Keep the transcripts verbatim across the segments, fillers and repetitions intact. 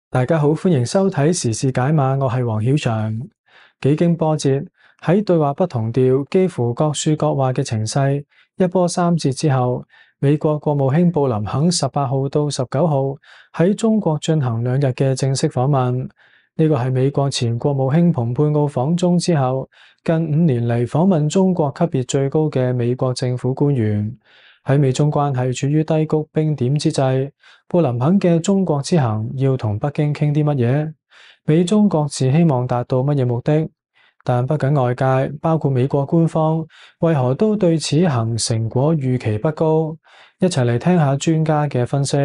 大家好，歡迎收睇時事解碼，我係黃曉翔。幾經波折，喺對話不同調、幾乎各說各話嘅情勢一波三折之後，美國國務卿布林肯十八號到十九號喺中國進行兩日嘅正式訪問。呢個係美國前國務卿蓬佩奧訪中之後，近五年嚟訪問中國級別最高嘅美國政府官員。喺美中關係處於低谷冰點之際，布林肯嘅中國之行要同北京傾啲乜嘢？美中各自希望達到乜嘢目的？但不僅外界，包括美國官方，為何都對此行成果預期不高？一齊嚟聽下專家嘅分析。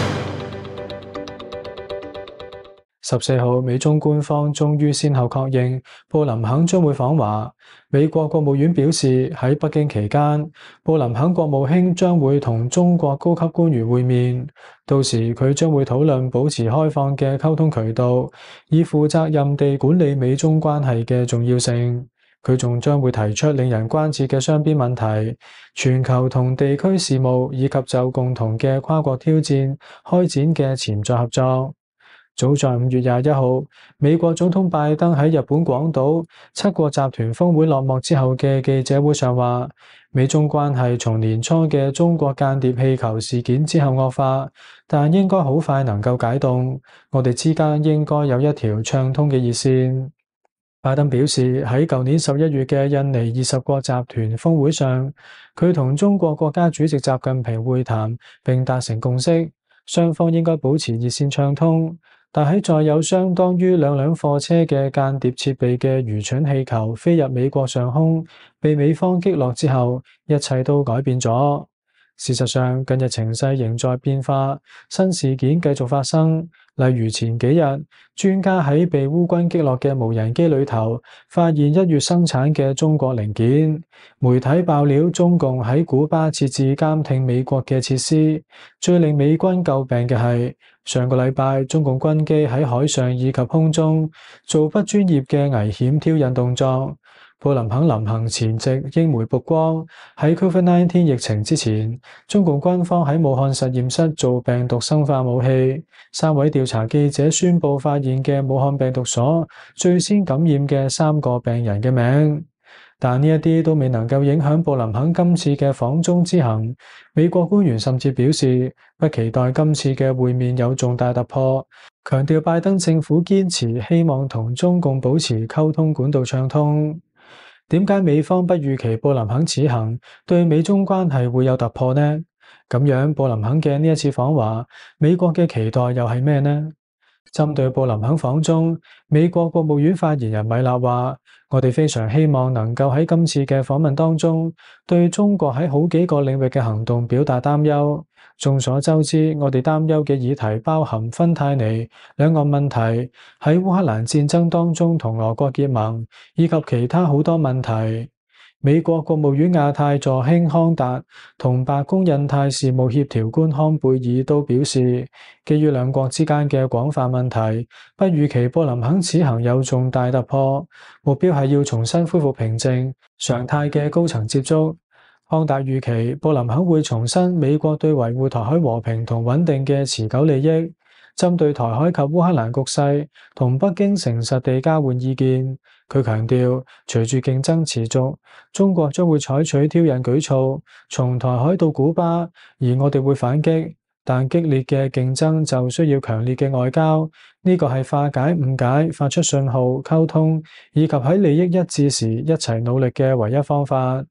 十四號，美中官方終於先後確認布林肯將會訪華。美國國務院表示，喺北京期間，布林肯國務卿將會同中國高級官員會面，到時佢將會討論保持開放嘅溝通渠道，以負責任地管理美中關係嘅重要性。佢仲將會提出令人關切嘅雙邊問題、全球同地區事務，以及就共同嘅跨國挑戰開展嘅潛在合作。早在五月廿一號，美國總統拜登喺日本廣島七國集團峰會落幕之後嘅記者會上話，美中關係從年初嘅中國間諜氣球事件之後惡化，但應該好快能夠解凍，我哋之間應該有一條暢通嘅熱線。拜登表示，喺舊年十一月嘅印尼二十國集團峰會上，佢同中國國家主席習近平會談並達成共識，雙方應該保持熱線暢通。但喺載有相當於兩輛貨車嘅間諜設備嘅愚蠢氣球飛入美國上空，被美方擊落之後，一切都改變咗。事實上，近日情勢仍在變化，新事件繼續發生。例如前幾日，專家喺被烏軍擊落嘅無人機裏頭發現一月生產嘅中國零件。媒體爆料，中共喺古巴設置監聽美國嘅設施。最令美軍詬病嘅係，上個禮拜中共軍機喺海上以及空中做不專業嘅危險挑釁動作。布林肯臨行前夕，英媒曝光喺 Covid 十九 疫情之前，中共軍方喺武漢實驗室做病毒生化武器。三位調查記者宣布發現嘅武漢病毒所最先感染嘅三個病人嘅名。但呢一啲都未能夠影響布林肯今次嘅訪中之行。美國官員甚至表示，不期待今次嘅會面有重大突破，強調拜登政府堅持希望同中共保持溝通管道暢通。點解美方不預期布林肯此行對美中關係會有突破呢？咁樣布林肯嘅呢一次訪華，美國嘅期待又係咩呢？針對布林肯訪中，美國國務院發言人米勒話：我哋非常希望能夠喺今次嘅訪問當中，對中國喺好幾個領域嘅行動表達擔憂。眾所周知，我哋擔憂嘅議題包含芬太尼、兩岸問題、喺烏克蘭戰爭當中同俄國結盟，以及其他好多問題。美國國務院亞太助卿康達同白宮印太事務協調官康貝爾都表示，基於兩國之間嘅廣泛問題，不預期布林肯此行有重大突破，目標係要重新恢復平靜、常態嘅高層接觸。康達預期布林肯會重申美國對維護台海和平同穩定嘅持久利益，針對台海及烏克蘭局勢，同北京誠實地交換意見。佢強調，隨住競爭持續，中國將會採取挑釁舉措，從台海到古巴，而我哋會反擊。但激烈嘅競爭就需要強烈嘅外交，呢個係化解誤解、發出信號、溝通，以及喺利益一致時一齊努力嘅唯一方法。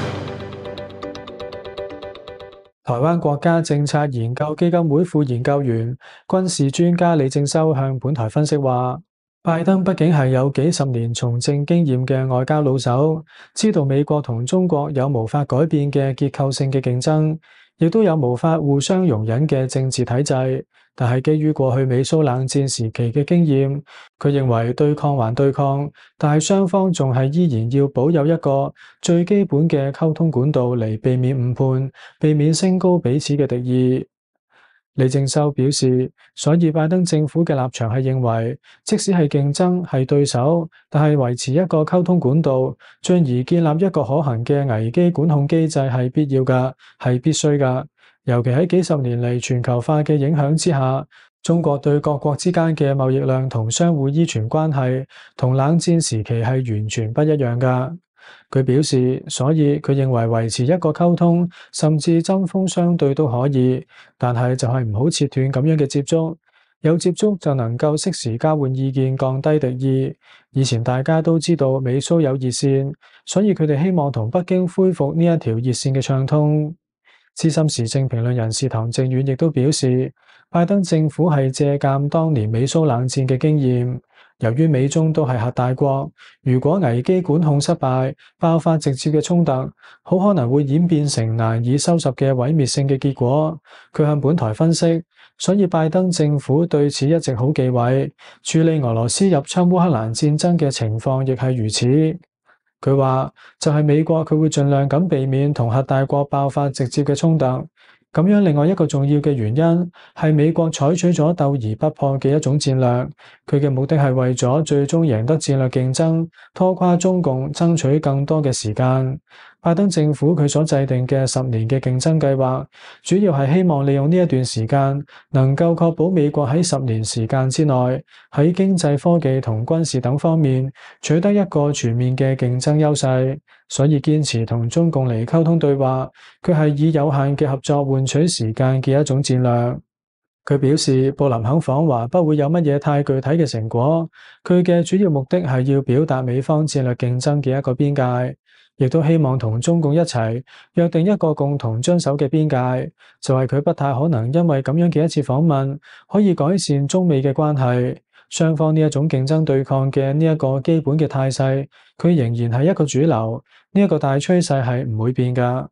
台灣國家政策研究基金會副研究員、軍事專家李正修向本台分析話，拜登畢竟係有幾十年從政經驗嘅外交老手，知道美國同中國有無法改變嘅結構性嘅競爭，亦都有無法互相容忍嘅政治體制。但係基於過去美蘇冷戰時期嘅經驗，佢認為對抗還對抗，但係雙方仲係依然要保有一個最基本嘅溝通管道嚟避免誤判，避免升高彼此嘅敵意。李正修表示，所以拜登政府嘅立場係認為，即使係競爭係對手，但係維持一個溝通管道，進而建立一個可行嘅危機管控機制係必要㗎，係必須㗎。尤其喺幾十年嚟全球化嘅影響之下， 中國對各國之間嘅貿易量同相互依存關係，同冷戰時期係完全不一樣㗎。佢表示，所以佢認為維持一個溝通，甚至針鋒相對都可以，但係就係唔好切斷咁樣嘅接觸。有接觸就能夠適時交換意見，降低敵意。以前大家都知道美蘇有熱線，所以佢哋希望同北京恢復呢一條熱線嘅暢通。資深時政評論人士譚正遠亦都表示，拜登政府係借鑑當年美蘇冷戰嘅經驗。由於美中都係核大國，如果危機管控失敗，爆發直接嘅衝突，好可能會演變成難以收拾嘅毀滅性嘅結果。佢向本台分析，所以拜登政府對此一直好忌諱，處理俄羅斯入侵烏克蘭戰爭嘅情況亦係如此。佢話就係美國，佢會盡量咁避免同核大國爆發直接嘅衝突。咁樣另外一個重要嘅原因係美國採取咗鬥而不破嘅一種戰略，佢嘅目的係為咗最終贏得戰略競爭，拖垮中共，爭取更多嘅時間。拜登政府佢所制定嘅十年嘅競爭計劃，主要係希望利用呢一段時間，能夠確保美國喺十年時間之內，喺經濟、科技同軍事等方面取得一個全面嘅競爭優勢。所以堅持同中共嚟溝通對話，佢係以有限嘅合作換取時間嘅一種戰略。佢表示，布林肯訪華不會有乜嘢太具體嘅成果，佢嘅主要目的係要表達美方戰略競爭嘅一個邊界，亦都希望同中共一齊約定一個共同遵守嘅邊界。就係佢不太可能因為咁樣嘅一次訪問，可以改善中美嘅關係。雙方呢一種競爭對抗嘅呢一個基本嘅態勢，佢仍然係一個主流，呢一個大趨勢係唔會變㗎。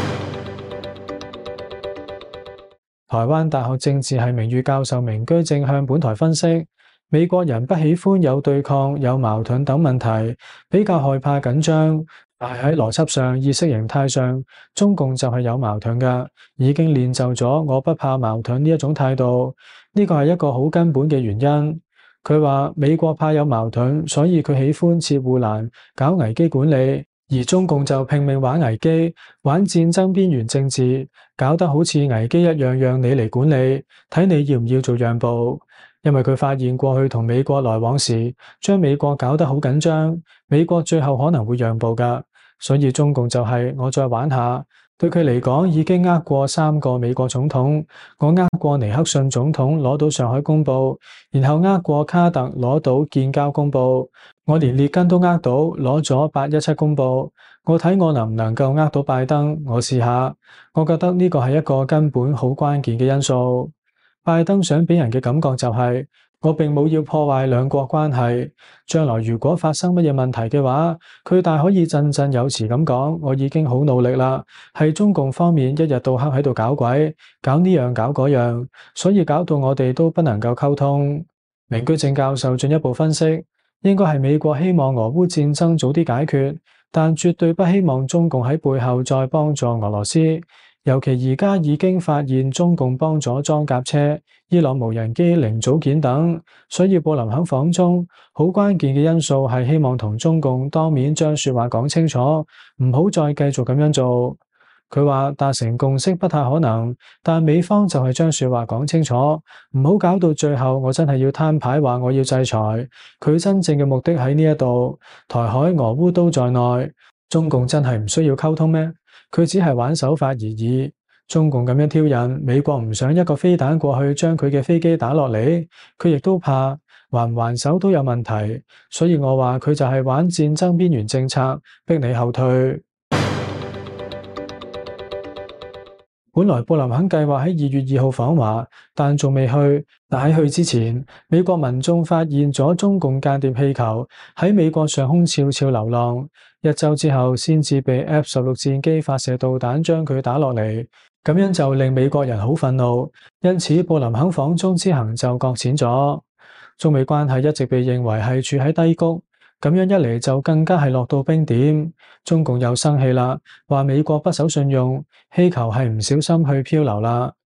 台灣大學政治系名譽教授明居正向本台分析，美國人不喜歡有對抗、有矛盾等問題，比較害怕緊張，但係喺邏輯上、意識形態上，中共就係有矛盾㗎，已經練就咗我不怕矛盾呢一種態度，呢個係一個好根本嘅原因。佢話美國怕有矛盾，所以佢喜歡設護欄、搞危機管理，而中共就拼命玩危機、玩戰爭邊緣政治，搞得好似危機一樣，讓你嚟管理，睇你要唔要做讓步。因為佢發現過去同美國來往時，將美國搞得好緊張，美國最後可能會讓步㗎，所以中共就係我再玩下。對佢嚟講，已經呃過三個美國總統，我呃過尼克遜總統攞到上海公報，然後呃過卡特攞到建交公報，我連列根都呃到攞咗八一七公報，我睇我能唔能夠呃到拜登，我試下。我覺得呢個係一個根本好關鍵嘅因素。拜登想俾人嘅感覺就係，我並冇要破壞兩國關係，將來如果發生乜嘢問題嘅話，佢大可以振振有詞咁講，我已經好努力啦，係中共方面一日到黑喺度搞鬼，搞呢樣搞嗰樣，所以搞到我哋都不能夠溝通。明居正教授進一步分析，應該係美國希望俄烏戰爭早啲解決，但絕對不希望中共喺背後再幫助俄羅斯。尤其而家已經發現中共幫咗裝甲車、伊朗無人機零組件等，所以布林肯訪中好關鍵嘅因素係希望同中共當面將說話講清楚，唔好再繼續咁樣做。佢話達成共識不太可能，但美方就係將說話講清楚，唔好搞到最後我真係要攤牌話我要制裁。佢真正嘅目的喺呢一度，台海俄烏都在內，中共真係唔需要溝通咩？佢只係玩手法而已。中共咁樣挑釁，美國唔想一個飛彈過去將佢嘅飛機打落嚟，佢亦都怕還唔還手都有問題。所以我話佢就係玩戰爭邊緣政策，逼你後退。本來布林肯計劃喺二月二號訪華，但仲未去。但喺去之前，美國民眾發現咗中共間諜氣球喺美國上空悄悄流浪，一周之後先至被 F 十六戰機發射導彈將佢打落嚟，咁樣就令美國人好憤怒。因此，布林肯訪中之行就擱淺咗。中美關係一直被認為係處喺低谷。咁樣一嚟就更加係落到冰點，中共又生氣啦，話美國不守信用，氣球係唔小心去漂流啦。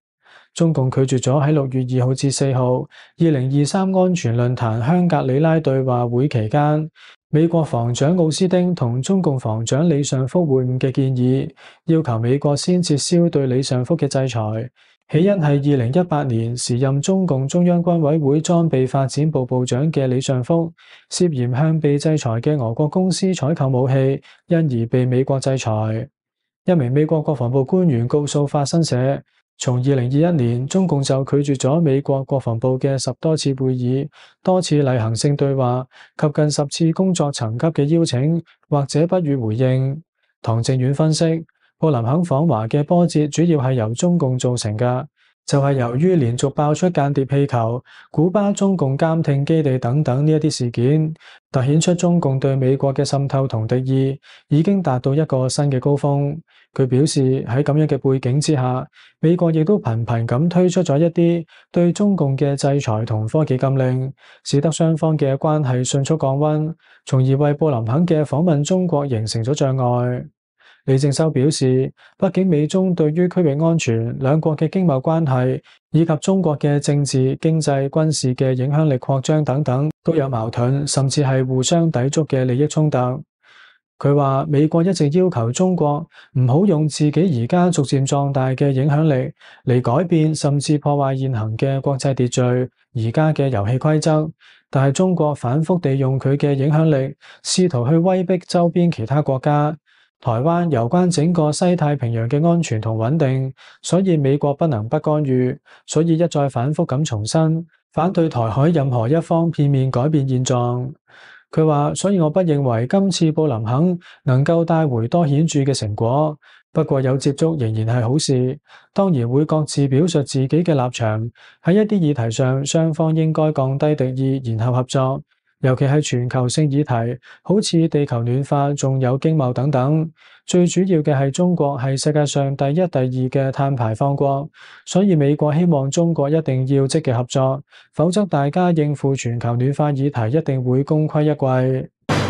中共拒絕咗喺六月二號至四號二零二三安全論壇香格里拉對話會期間，美國防長奧斯汀同中共防長李尚福會晤嘅建議，要求美國先撤銷對李尚福嘅制裁。起因係二零一八年時任中共中央軍委會裝備發展部部長嘅李尚福涉嫌向被制裁嘅俄國公司採購武器，因而被美國制裁。一名美國國防部官員告訴法新社，從二零二一年中共就拒絕咗美國國防部嘅十多次會議、多次例行性對話及近十次工作層級嘅邀請，或者不予回應。唐正遠分析，布林肯訪華嘅波折主要係由中共造成嘅，就係由於連續爆出間諜氣球、古巴中共監聽基地等等呢一啲事件，凸顯出中共對美國嘅滲透同敵意已經達到一個新嘅高峰。佢表示喺咁樣嘅背景之下，美國亦都頻頻咁推出咗一啲對中共嘅制裁同科技禁令，使得雙方嘅關係迅速降溫，從而為布林肯嘅訪問中國形成咗障礙。李正修表示，畢竟美中對於區域安全、兩國嘅經貿關係以及中國嘅政治、經濟、軍事嘅影響力擴張等等都有矛盾，甚至係互相抵觸嘅利益衝突。佢話美國一直要求中國唔好用自己而家逐漸壯大嘅影響力嚟改變甚至破壞現行嘅國際秩序、而家嘅遊戲規則，但係中國反覆地用佢嘅影響力試圖去威逼周邊其他國家。台灣攸關整個西太平洋嘅安全同穩定，所以美國不能不干預，所以一再反覆咁重申反對台海任何一方片面改變現狀。佢話，所以我不認為今次布林肯能夠帶回多顯著嘅成果，不過有接觸仍然係好事，當然會各自表述自己嘅立場，喺一啲議題上雙方應該降低敵意，然後合作。尤其係全球性議題，好似地球暖化，仲有經貿等等。最主要嘅係中國係世界上第一、第二嘅碳排放國，所以美國希望中國一定要積極合作，否則大家應付全球暖化議題一定會功虧一簣。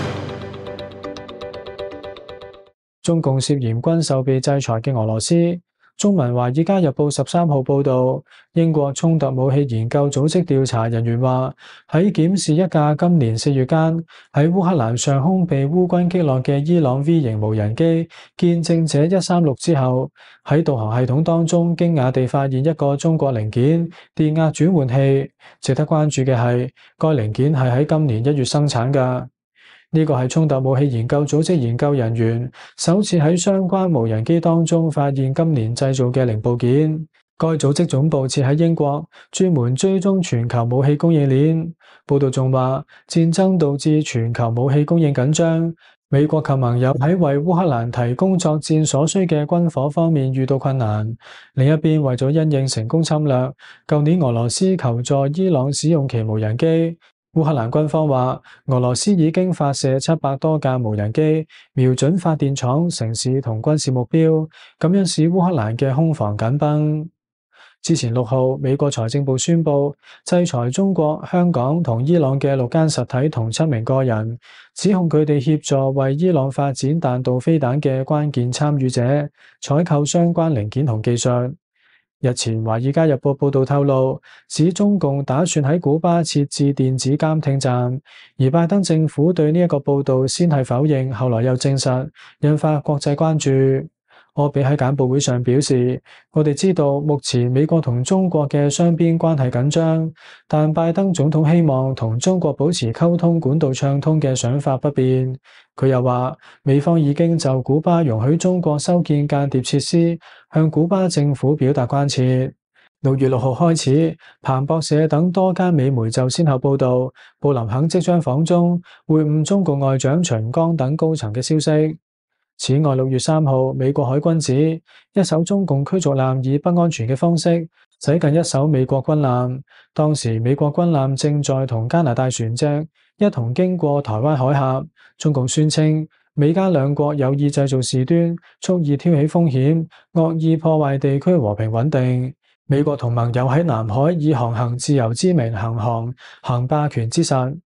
中共涉嫌軍售被制裁嘅俄羅斯。中文華爾街日報十三號報導，英國衝突武器研究組織調查人員話，喺檢視一架今年四月間喺烏克蘭上空被烏軍擊落嘅伊朗 V 型無人機見證者一三六之後，喺導航系統當中驚訝地發現一個中國零件電壓轉換器。值得關注嘅係，該零件係喺今年一月生產㗎。呢個係衝突武器研究組織研究人員首次喺相關無人機當中發現今年製造嘅零部件。該組織總部設喺英國，專門追蹤全球武器供應鏈。報道仲話，戰爭導致全球武器供應緊張，美國及盟友喺為烏克蘭提供作戰所需嘅軍火方面遇到困難。另一邊，為咗因應成功侵略，舊年俄羅斯求助伊朗使用其無人機。烏克蘭軍方話，俄羅斯已經發射七百多架無人機，瞄準發電廠、城市同軍事目標，咁樣使烏克蘭嘅空防緊繃。之前六號，美國財政部宣布制裁中國、香港同伊朗嘅六間實體同七名個人，指控佢哋協助為伊朗發展彈道飛彈嘅關鍵參與者，採購相關零件同技術。日前，《華爾街日報》報道透露，指中共打算喺古巴設置電子監聽站，而拜登政府對呢一個報道先係否認，後來又證實，引發國際關注。柯比喺簡報會上表示，我哋知道目前美國同中國嘅雙邊關係緊張，但拜登總統希望同中國保持溝通管道暢通嘅想法不變。佢又話，美方已經就古巴容許中國修建間諜設施，向古巴政府表達關切。六月六號開始，彭博社等多間美媒就先後報道，布林肯即將訪中會晤中共外長秦剛等高層嘅消息。此外，六月三號，美國海軍指一艘中共驅逐艦以不安全嘅方式駛近一艘美國軍艦，當時美國軍艦正在同加拿大船隻一同經過台灣海峽。中共宣稱美加兩國有意製造事端，蓄意挑起風險，惡意破壞地區和平穩定。美國同盟友喺南海以航行自由之名行航，行霸權之實。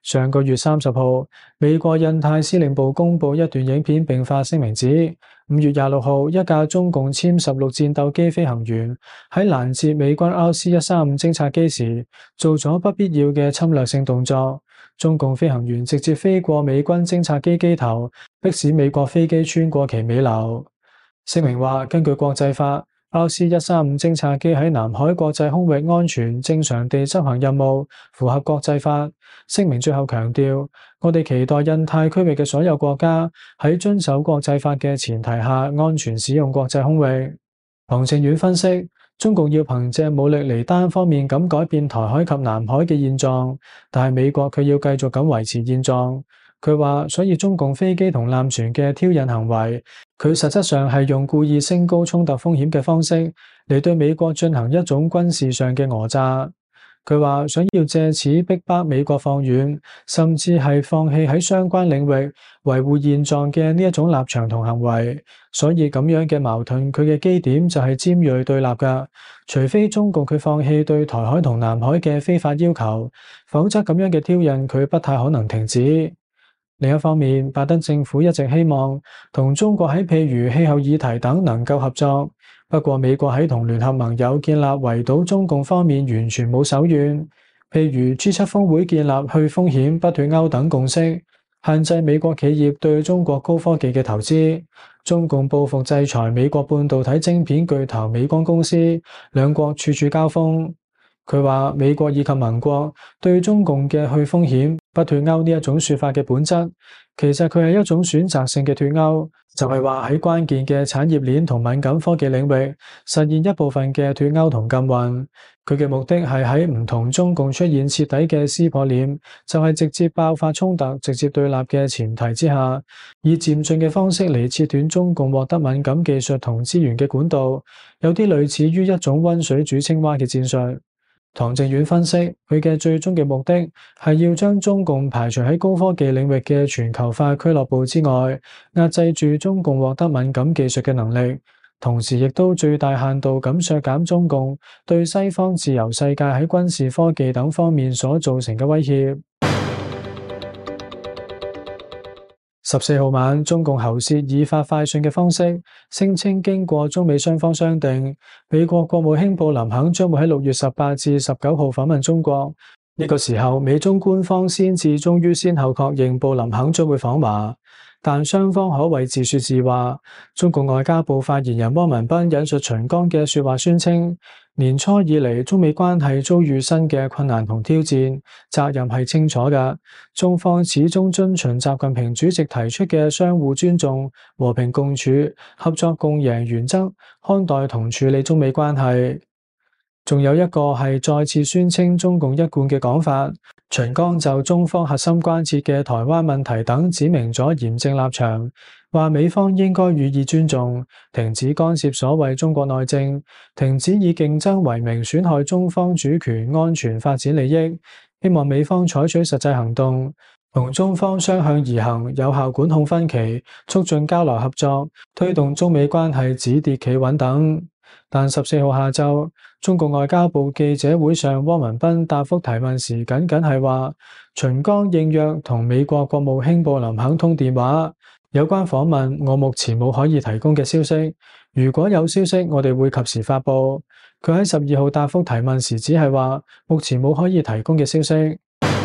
上個月三十號，美國印太司令部公布一段影片並發聲明指，五月廿六號，一架中共殲十六戰鬥機飛行員喺攔截美軍 R C 一三五偵察機時，做咗不必要嘅侵略性動作。中共飛行員直接飛過美軍偵察機機頭，迫使美國飛機穿過其尾樓。聲明話，根據國際法，R C 一三五偵察機喺南海國際空域安全正常地執行任務，符合國際法。聲明最後強調，我哋期待印太區域嘅所有國家喺遵守國際法嘅前提下，安全使用國際空域。唐靖遠分析，中共要憑借武力嚟單方面咁改變台海及南海嘅現狀，但係美國佢要繼續咁維持現狀。佢話，所以中共飛機同艦船嘅挑釁行為，佢實質上係用故意升高衝突風險嘅方式嚟對美國進行一種軍事上嘅訛詐。佢話想要借此逼迫美國放軟，甚至係放棄喺相關領域維護現狀嘅呢一種立場同行為。所以咁樣嘅矛盾，佢嘅基點就係尖銳對立㗎。除非中共佢放棄對台海同南海嘅非法要求，否則咁樣嘅挑釁佢不太可能停止。另一方面，拜登政府一直希望同中國喺譬如氣候議題等能夠合作。不過美國喺同聯合盟友建立圍堵中共方面完全冇手軟，譬如 G 七峰會建立去風險不脫鈎等共識，限制美國企業對中國高科技嘅投資。中共報復制裁美國半導體晶片巨頭美光公司，兩國處處交鋒。佢話美國以及盟國對中共嘅去風險不脫鈎呢一種說法嘅本質，其實佢係一種選擇性嘅脫鈎，就係話喺關鍵嘅產業鏈同敏感科技領域實現一部分嘅脫鈎同禁運。佢嘅目的係喺唔同中共出現徹底嘅撕破臉，就係直接爆發衝突、直接對立嘅前提之下，以漸進嘅方式嚟切斷中共獲得敏感技術同資源嘅管道，有啲類似於一種溫水煮青蛙嘅戰術。唐靖遠分析，佢嘅最終嘅目的係要將中共排除喺高科技領域嘅全球化俱樂部之外，壓制住中共獲得敏感技術嘅能力，同時亦都最大限度咁削減中共對西方自由世界喺軍事科技等方面所造成嘅威脅。十四號晚，中共喉舌以發快訊嘅方式聲稱，經過中美雙方商定，美國國務卿布林肯將會喺六月十八至十九號訪問中國。呢個時候，美中官方先至終於先後確認布林肯將會訪華，但雙方可謂自說自話。中共外交部發言人汪文斌引述秦剛嘅說話宣稱，年初以嚟，中美關係遭遇新嘅困難同挑戰，責任係清楚㗎。中方始終遵循習近平主席提出嘅相互尊重、和平共處、合作共贏原則，看待同處理中美關係。仲有一個係再次宣稱中共一貫嘅講法，秦剛就中方核心關切嘅台灣問題等指明咗嚴正立場，話美方應該予以尊重，停止干涉所謂中國內政，停止以競爭為名損害中方主權、安全、發展利益，希望美方採取實際行動，同中方相向而行，有效管控分歧，促進交流合作，推動中美關係止跌企穩等。但十四號下晝，中共外交部記者會上，汪文斌答覆提問時，僅僅係話秦剛應約同美國國務卿布林肯通電話，有關訪問我目前冇可以提供嘅消息，如果有消息，我哋會及時發佈。佢喺十二號答覆提問時，只係話目前冇可以提供嘅消息。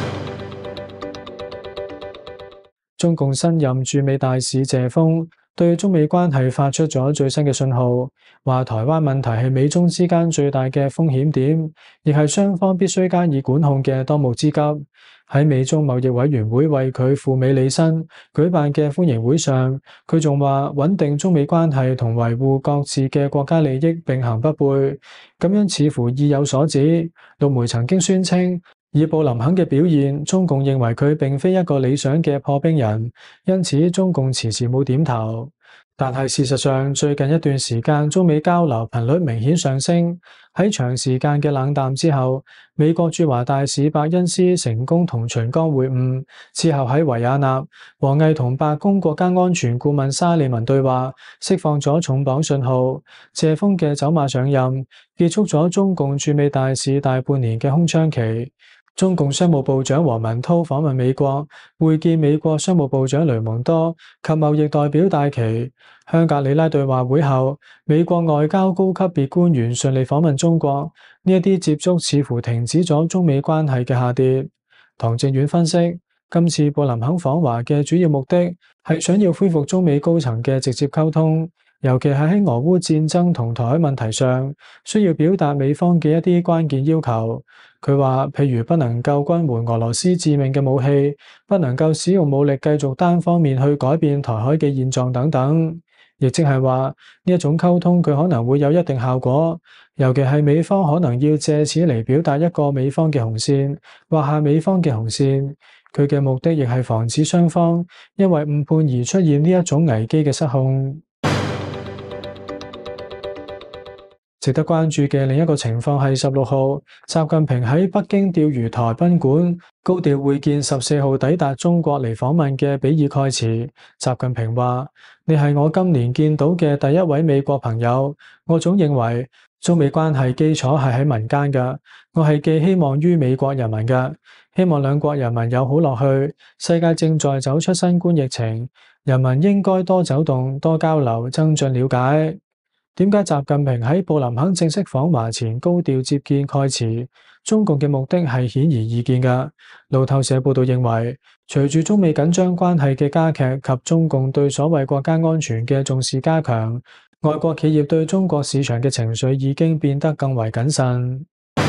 中共新任駐美大使謝鋒對中美關係發出咗最新嘅信號，話台灣問題係美中之間最大嘅風險點，亦係雙方必須加以管控嘅當務之急。喺美中貿易委員會為佢赴美履新舉辦嘅歡迎會上，佢仲話穩定中美關係同維護各自嘅國家利益並行不悖，咁樣似乎意有所指。陸媒曾經宣稱，以布林肯嘅表現，中共認為佢並非一個理想嘅破冰人，因此中共遲遲冇點頭。但係事實上，最近一段時間中美交流頻率明顯上升。喺長時間嘅冷淡之後，美國駐華大使伯恩斯成功同秦剛會晤，之後喺維也納，王毅同白宮國家安全顧問沙利文對話，釋放咗重磅信號。謝鋒嘅走馬上任，結束咗中共駐美大使大半年嘅空窗期。 中共商務部長王文濤訪問美國，會見美國商務部長雷蒙多及貿易代表戴琪。香格里拉對話會後，美國外交高級別官員順利訪問中國，呢一啲接觸似乎停止咗中美關係嘅下跌。唐正遠分析，今次布林肯訪華嘅主要目的係想要恢復中美高層嘅直接溝通。尤其係喺俄烏戰爭同台海問題上，需要表達美方嘅一啲關鍵要求。佢話，譬如不能夠軍援俄羅斯致命嘅武器，不能夠使用武力繼續單方面去改變台海嘅現狀等等。亦即係話，呢一種溝通佢可能會有一定效果，尤其係美方可能要借此嚟表達一個美方嘅紅線，劃下美方嘅紅線。佢嘅目的亦係防止雙方因為誤判而出現呢一種危機嘅失控。值得關注嘅另一個情況係十六號，習近平喺北京釣魚台賓館高調會見十四號抵達中國嚟訪問嘅比爾蓋茨。習近平話：你係我今年見到嘅第一位美國朋友。我總認為中美關係基礎係喺民間㗎，我係寄希望於美國人民㗎，希望兩國人民友好落去。世界正在走出新冠疫情，人民應該多走動、多交流、增進了解。點解習近平喺布林肯正式訪華前高調接見蓋茨？中共嘅目的係顯而易見㗎。路透社報道認為，隨住中美緊張關係嘅加劇及中共對所謂國家安全嘅重視加強，外國企業對中國市場嘅情緒已經變得更為謹慎。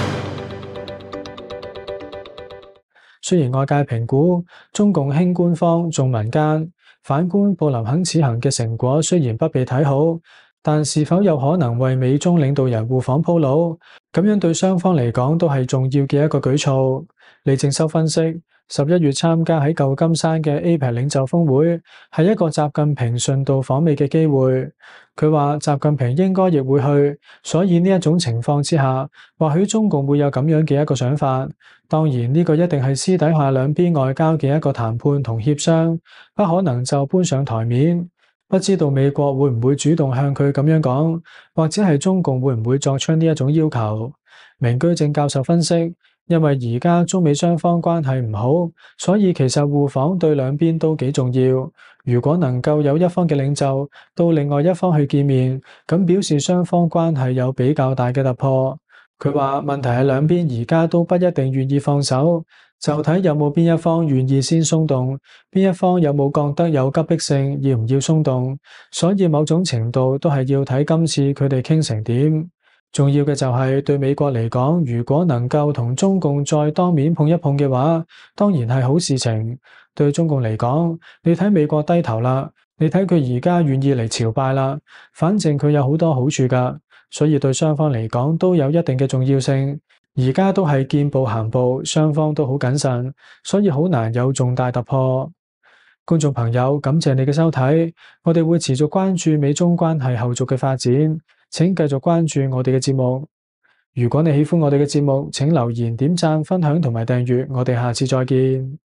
雖然外界評估中共輕官方重民間，反觀布林肯此行嘅成果雖然不被睇好，但是否有可能為美中領導人互訪鋪路？咁樣對雙方嚟講都係重要嘅一個舉措。李正修分析，十一月參加喺舊金山嘅 A P E C 領袖峰會係一個習近平順道訪美嘅機會。佢話習近平應該亦會去，所以呢一種情況之下，或許中共會有咁樣嘅一個想法。當然呢個一定係私底下兩邊外交嘅一個談判同協商，不可能就搬上台面。不知道美國會唔會主動向佢咁樣講，或者係中共會唔會作出呢一種要求？明居正教授分析，因為而家中美雙方關係唔好，所以其實互訪對兩邊都幾重要。如果能夠有一方嘅領袖到另外一方去見面，咁表示雙方關係有比較大嘅突破。佢話問題係兩邊而家都不一定願意放手。就睇有冇邊一方願意先鬆動，邊一方有冇覺得有急迫性，要唔要鬆動，所以某種程度都係要睇今次佢哋傾成點。重要嘅就係對美國嚟講，如果能夠同中共再當面碰一碰嘅話，當然係好事情。對中共嚟講，你睇美國低頭啦，你睇佢而家願意嚟朝拜啦，反正佢有好多好處㗎，所以對雙方嚟講都有一定嘅重要性。而家都係見步行步，雙方都好謹慎，所以好難有重大突破。觀眾朋友，感謝你嘅收睇，我哋會持續關注美中關係後續嘅發展，請繼續關注我哋嘅節目。如果你喜歡我哋嘅節目，請留言、點讚、分享同埋訂閱，我哋下次再見。